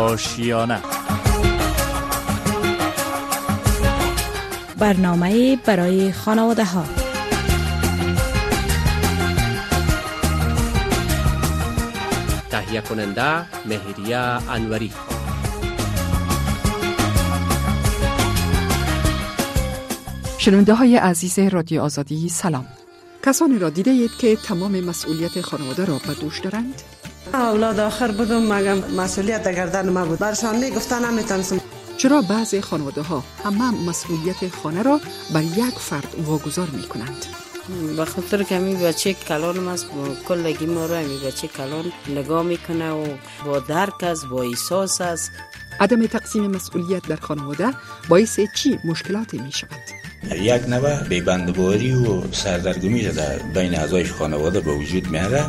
آشیانه. برنامه برای خانواده ها. تهیه کننده مهریه انوری. شنونده های عزیز رادیو آزادی سلام. کسانی را دیده اید که تمام مسئولیت خانواده را به دوش دارند؟ اولاد آخر بودم مگم مسئولیت در گردن ما بود. برشان نگفتن نمیتونستم. چرا بعضی خانواده ها همه مسئولیت خانه را بر یک فرد واگذار می کنند؟ به خاطر که می بچه کلانم است، کلگی ما را می بچه کلان نگاه میکنه و با درک است، با احساس است. عدم تقسیم مسئولیت در خانواده باعث چی مشکلاتی می شود؟ یک نوع بی‌بندوباری و سردرگمی در بین اعضای خانواده به وجود میاره.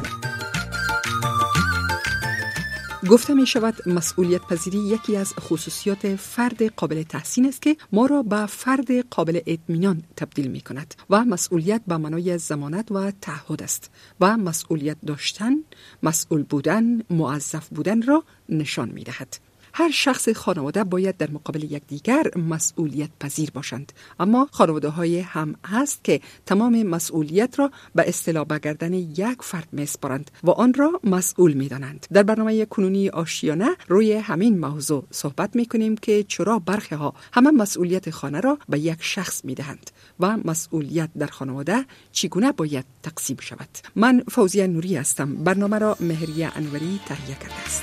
گفته می شود مسئولیت پذیری یکی از خصوصیات فرد قابل تحسین است که ما را به فرد قابل اطمینان تبدیل می کند و مسئولیت به معنای ضمانت و تعهد است و مسئولیت داشتن، مسئول بودن، موظف بودن را نشان می دهد. هر شخص خانواده باید در مقابل یکدیگر مسئولیت پذیر باشند، اما خانواده های هم هست که تمام مسئولیت را به اصطلاح به گردن یک فرد میسپارند و آن را مسئول میدانند. در برنامه کنونی آشیانه روی همین موضوع صحبت میکنیم که چرا برخی ها همه مسئولیت خانه را به یک شخص میدهند و مسئولیت در خانواده چگونه باید تقسیم شود. من فوزیه نوری هستم. برنامه را مهریه انوری تهیه کرده است.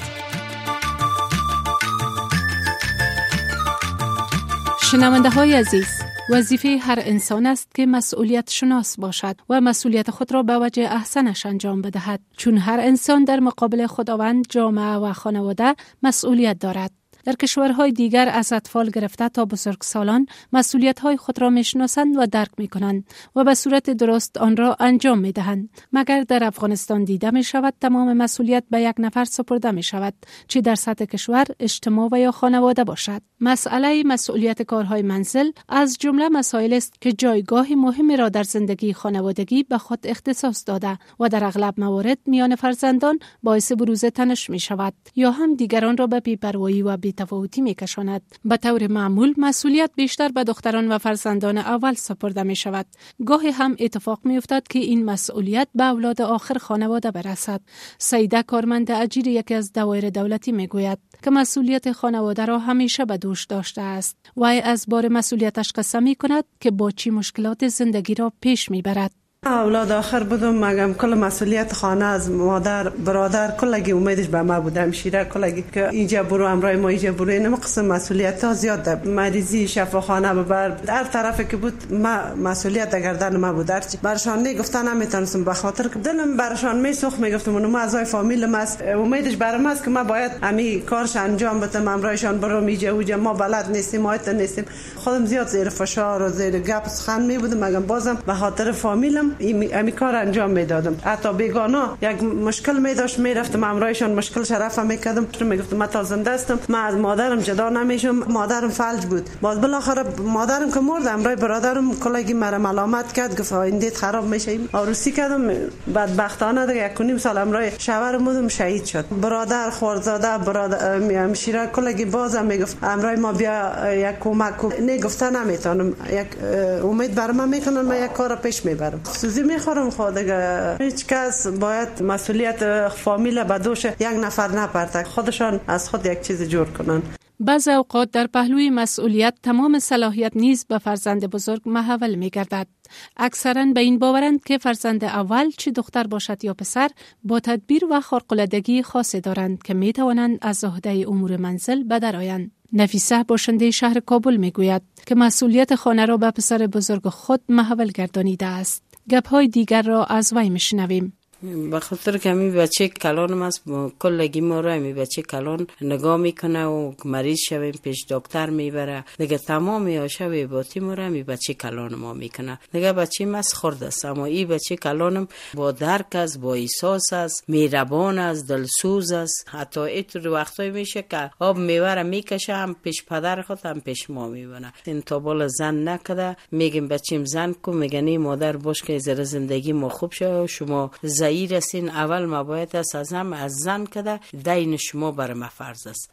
شنونده های عزیز، وظیفه هر انسان است که مسئولیت شناس باشد و مسئولیت خود را به وجه احسنش انجام بدهد، چون هر انسان در مقابل خداوند، جامعه و خانواده مسئولیت دارد. در کشورهای دیگر از اطفال گرفته تا بزرگسالان مسئولیت‌های خود را می‌شناسند و درک می‌کنند و به صورت درست آن را انجام می‌دهند. مگر در افغانستان دیده می‌شود تمام مسئولیت به یک نفر سپرده می‌شود، چه در سطح کشور، اجتماع و یا خانواده باشد. مسئله مسئولیت کارهای منزل از جمله مسائل است که جایگاه مهمی را در زندگی خانوادگی به خود اختصاص داده و در اغلب موارد میان فرزندان باعث بروز تنش می‌شود یا هم دیگران را به بی‌پروایی و تفاوتی میکشاند. به طور معمول مسئولیت بیشتر به دختران و فرزندان اول سپرده می شود. گاهی هم اتفاق می افتد که این مسئولیت به اولاد آخر خانواده برسد. سیده کارمند اجیر یکی از دوایر دولتی می گوید که مسئولیت خانواده را همیشه به دوش داشته است. وی از بار مسئولیتش قصه می کند که با چی مشکلات زندگی را پیش می برد. اولاد آخر بودم مگم کل مسئولیت خانه از مادر برادر کلگی امیدش به ما بود. همشیره کلگی که اینجا برو امرای ما اینجا برو، اینم قسم مسئولیت ها زیاده. مریضی شفاخانه ببر، هر طرفی که بود ما مسئولیت در گردن ما بود. برشان نگفتن نمیتونستم به خاطر که دلم برشان میسوخت. میگفتم اونم اعضای فامیلم است، امیدش برام است که ما باید امی کارش انجام بدم. امرایشان برو میجه اوجا ما بلد نیستیم، مایت نیستیم. خودم زیاد زیر فشار و زیر گپ سخن میبودم، مگم بازم به خاطر فامیلم امی کار انجام میدادم. حتی بیگانا یک مشکل میداشت میرفتم امرایشان مشکل شرفه میکردم. میگفتم من تا زنده هستم، من از مادرم جدا نمیشم. مادرم فلج بود، باز بالاخره مادرم که مرد امرای برادرم کلگی مرا ملامت کرد، گفت ایندیت خراب میشه. عروسی کردم، بدبختانه دیگه 1.5 سال امرای شوهرم بودم شهید شد. برادر خوردزاده برادر همشیره کلگی بازم میگفت امرای ما بیا یک کمک نگفته نمیتونم. یک امید برام میکنن من یک کار پیش میبرم. سوزی میخورم خود دیگه. هیچ کس باید مسئولیت فامیل به دوش یک نفر نپرته، خودشان از خود یک چیز جور کنن. بعض اوقات در پهلوی مسئولیت تمام صلاحیت نیز به فرزند بزرگ محول می‌گردد. اکثراً به این باورند که فرزند اول چه دختر باشد یا پسر با تدبیر و خارق‌العادگی خاصی دارند که می‌توانند از عهده امور منزل به در آیند. نفیسه باشنده شهر کابل می‌گوید که مسئولیت خانه را به پسر بزرگ خود محول گردانیده است. گپ‌های دیگر را از وی می‌شنویم. به خاطر که می بچه کلانم است، کلگی ما رو می بچه کلان نگاه میکنه و مریض شویم پیش دکتر میبره دیگه. تمام آشوی باتی ما رو می بچه کلان ما میکنه دیگه. بچه مس خورده است، اما این بچه کلانم با درک است، با احساس است، مهربان است، دلسوز است. حتی اینطور وقتایی میشه که آب میبره میکشه، هم پیش پدر خود هم پیش ما میبونه. این تا بالا زن نکده، میگیم بچیم زن کو، میگنی مادر باش که زره زندگی ما خوب شه. شما زیر هستین، اول ما باید از زن کده دین شما بر ما فرض است.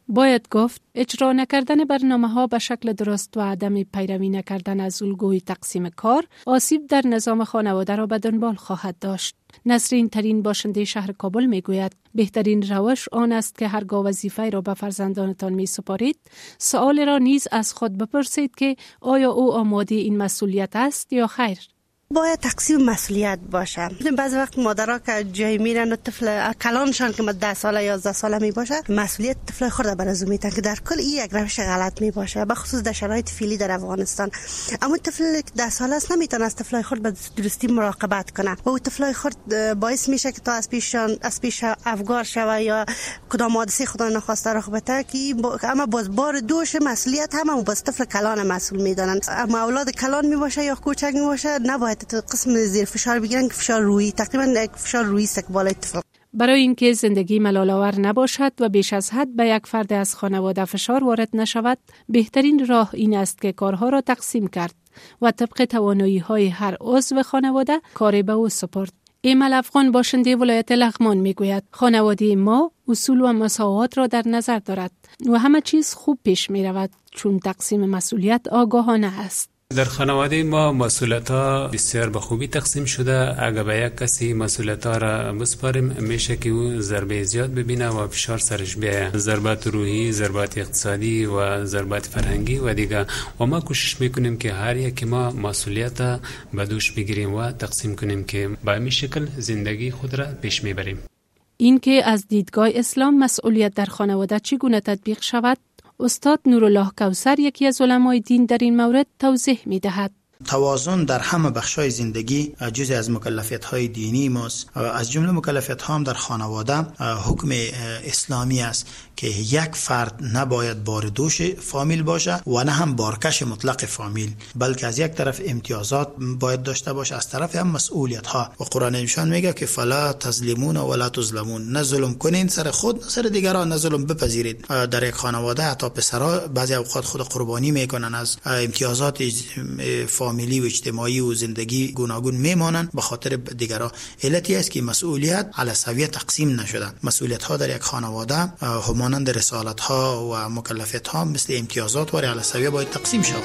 باید گفت اجرا نکردن برنامه‌ها به شکل درست و عدم پیروی نکردن از الگوی تقسیم کار آسیب در نظام خانواده را به دنبال خواهد داشت. نسرین ترین باشنده شهر کابل میگوید بهترین روش آن است که هرگاه وظیفه را به فرزندانتان می سپارید سؤال را نیز از خود بپرسید که آیا او آماده این مسئولیت است یا خیر. باید تقسیم مسئولیت باشه. بعضی وقت مادرها که جای میرن و طفل کلانشان که 10 ساله 11 ساله می باشه مسئولیت طفل خود بر از میتن که در کل این یک روش غلط می باشه به خصوص در شرایط فعلی در افغانستان. اما طفل 10 ساله است نمیتونه از طفلای خود به درستی مراقبت کنه و او طفلای خود باعث میشه که تا از پیش افگار شوه یا کدام حادثه خدا نخواسته رخ بده که اما باز بار دوش مسئولیت هم باز طفل کلان مسئول میدانن. اما اولاد کلان می باشه یا کوچک می باشه نباید قسم زیر فشار بگیرن که فشار روحی تقریبا فشار روحی است که بالای طفل. برای اینکه زندگی ملال‌آور نباشد و بیش از حد به یک فرد از خانواده فشار وارد نشود بهترین راه این است که کارها را تقسیم کرد و طبق توانایی‌های هر عضو خانواده کار به او سپرد. ایمل افغان باشنده ولایت لغمان میگوید خانواده ما اصول و مساوات را در نظر دارد و همه چیز خوب پیش می رود چون تقسیم مسئولیت آگاهانه است. در خانواده ما مسئولیت‌ها بسیار به خوبی تقسیم شده. اگر به یک کسی مسئولیت‌ها را بسپاریم میشه که او ضربه زیاد ببینه و فشار سرش بیاید، ضربات روحی، ضربات اقتصادی و ضربات فرهنگی و دیگه. و ما کوشش میکنیم که هر یک ما مسئولیت به دوش بگیریم و تقسیم کنیم که به این شکل زندگی خود را پیش میبریم. این که از دیدگاه اسلام مسئولیت در خانواده چگونه تطبیق شود استاد نورالله کوثر یکی از علمای دین در این مورد توضیح می دهد. توازن در همه بخش‌های زندگی جزء از مکلفیت‌های دینی ماست. از جمله مکلفیت‌ها هم در خانواده حکم اسلامی است که یک فرد نباید بار دوش فامیل باشه و نه هم بارکش مطلق فامیل، بلکه از یک طرف امتیازات باید داشته باشه، از طرف هم مسئولیت‌ها. و قرآن نشان میگه که فلا تظلمون ولا تظلمون، نه ظلم کنین سر خود نه سر دیگران، نه ظلم بپذیرید. در یک خانواده حتی پسرها بعضی اوقات خود قربانی میکنن از امتیازات فامیلی و اجتماعی و زندگی گوناگون میمانند به خاطر دیگران. علتی است که مسئولیت علی سویه تقسیم نشده. مسئولیت ها در یک خانواده همانند رسالت ها و مکلفیت ها مثل امتیازات و علی سویه باید تقسیم شود.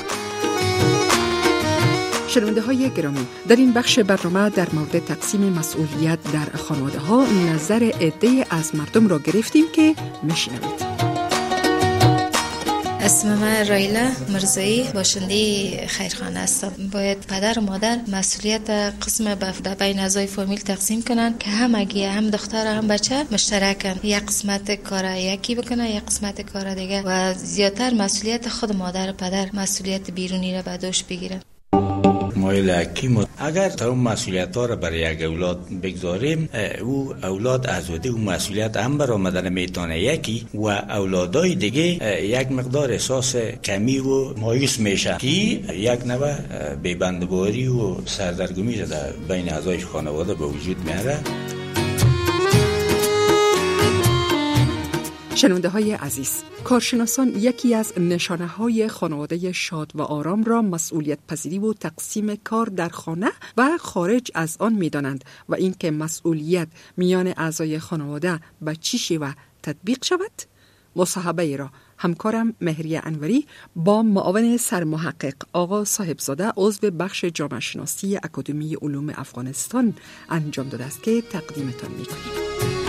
شنونده های گرامی، در این بخش برنامه در مورد تقسیم مسئولیت در خانواده ها نظر عده از مردم را گرفتیم که میشنوید. اسم من رایلا مرزایی باشنده خیرخانه هستم. باید پدر و مادر مسئولیت قسم به بین اعضای فامیل تقسیم کنن که هم دختر هم بچه مشترکن، یک قسمت کار یکی بکنن یک قسمت کار دیگه و زیادتر مسئولیت خود مادر و پدر مسئولیت بیرونی را به دوش بگیرن. اگر تا مسئولیت ها را برای یک اولاد بگذاریم او اولاد ازوده او مسئولیت هم برآمدن میتونه یکی و اولادای دیگه یک مقدار احساس کمی و مایوس میشه که یک نوع بی‌بندباری و سردرگمی را در بین اعضای خانواده به وجود میاره. شنونده های عزیز، کارشناسان یکی از نشانه های خانواده شاد و آرام را مسئولیت پذیری و تقسیم کار در خانه و خارج از آن می دانند و اینکه مسئولیت میان اعضای خانواده به چی شیوه تطبیق شود. مصاحبه را همکارم مهریه انوری با معاون سرمحقق آقا صاحبزاده عضو بخش جامعه شناسی اکادمی علوم افغانستان انجام داده است که تقدیمتان می کنیم.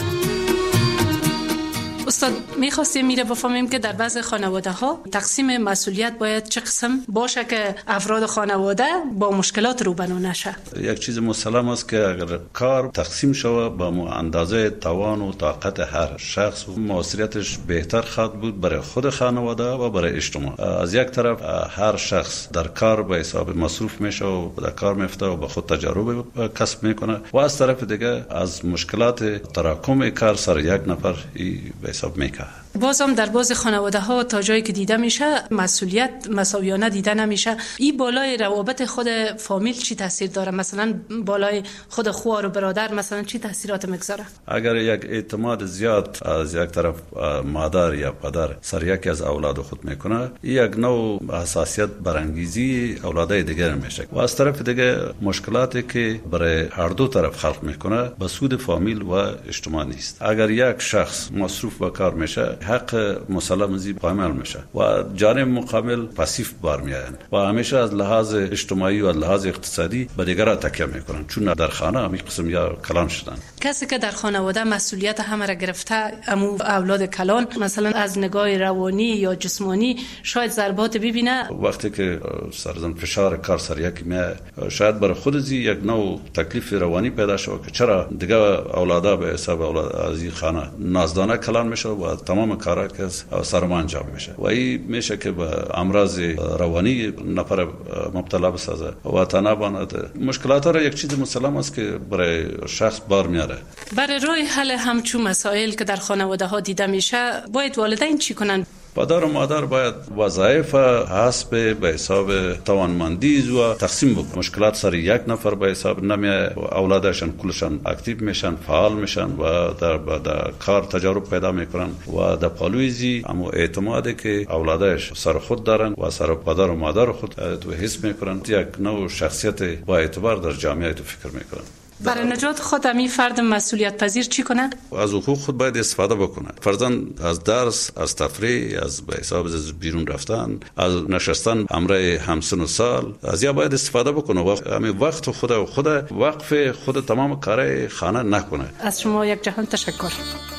استاد میخواستیم میره بفهمیم که در بعض خانواده ها تقسیم مسئولیت باید چه قسم باشه که افراد خانواده با مشکلات روبرو نشه. یک چیز مسلم است که اگر کار تقسیم شوه با اندازه توان و طاقت هر شخص و موثریتش بهتر خواهد بود برای خود خانواده و برای اجتماع. از یک طرف هر شخص در کار به حساب مصروف میشه و در کار میفته و به خود تجربه کسب میکنه و از طرف دیگه از مشکلات تراکم کار سر یک نفر به حساب میکنه. بازم در بعض خانواده ها تا جایی که دیده میشه مسئولیت مساویانه دیده نمیشه. این بالای روابط خود فامیل چی تاثیر داره؟ مثلا بالای خود خوار و برادر مثلا چی تاثیرات میگذاره؟ اگر یک اعتماد زیاد از یک طرف مادر یا پدر سر یکی از اولاد خود میکنه، یک نوع حساسیت برانگیزی اولادای دیگر میشه و از طرف دیگه مشکلاتی که برای هر دو طرف خلق میکنه به سود فامیل و اجتماع نیست. اگر یک شخص مصروف به کار میشه، حق مسلم زی قائل میشه و جانب مقابل پاسیو برمیآیند و همیشه از لحاظ اجتماعی و لحاظ اقتصادی به دیگران تکیه میکنن، چون در خانه همین قسم یا کلان شدن. کسی که در خانواده مسئولیت همه را گرفته، امو اولاد کلان مثلا از نگاه روانی یا جسمانی شاید ضربات ببینه. وقتی که سرزن فشار کار سر یک میاد، شاید برای خود زی یک نوع تکلیف روانی پیدا شود که چرا دیگه اولادا به حساب اولاد از این خانه نازدانه کلان میشه و تمام کارا که سرم انجام میشه و این میشه که به امراض روانی نفر مبتلا بسازه و تنابانه مشکلات را یک چیز مسلم است که برای شخص بار میاره. برای راه حل همچون مسائل که در خانواده ها دیده میشه باید والدین چی کنن؟ پدر و مادر باید وظایف حسب به حساب توانمندی و تقسیم بکنن. مشکلات سر یک نفر به حساب نمیاد، اولادشان کلشان اکتیو میشن، فعال میشن و در کار تجارب پیدا میکنن و در پالویزی اما اعتمادی که اولادش سر خود دارن و سر پدر و مادر خود حس میکنن، یک نوع شخصیت با اعتبار در جامعه تو فکر میکنن. برای نجات خود امی فرد مسئولیت پذیر چی کنه؟ از حقوق خود باید استفاده بکنه. فرضاً از درس، از تفریح، از به حساب از بیرون رفتن، از نشستن همراه همسن و سال، از یا باید استفاده بکنه و همین وقت خود وقف خود تمام کارهای خانه نکنه. از شما یک جهان تشکر.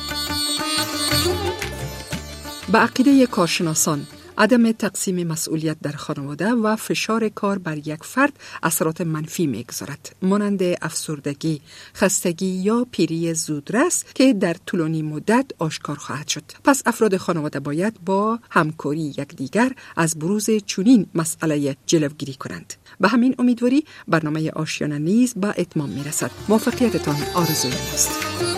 به عقیده کارشناسان عدم تقسیم مسئولیت در خانواده و فشار کار بر یک فرد اثرات منفی می‌گذارد، مانند افسردگی، خستگی یا پیری زودرس که در طولانی مدت آشکار خواهد شد. پس افراد خانواده باید با همکاری یکدیگر از بروز چنین مسئله جلوگیری کنند. به همین امیدواری برنامه آشیانه نیز به اتمام میرسد. موفقیتتان آرزوی است.